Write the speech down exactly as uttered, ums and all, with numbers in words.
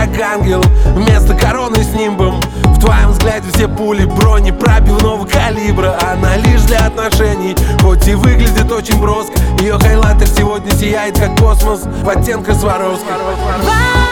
как ангел, вместо короны с нимбом. В твоем взгляде все пули брони пробивного калибра. Она лишь для отношений, хоть и выглядит очень броско. Ее хайлайтер сегодня сияет как космос в оттенках Сваровски.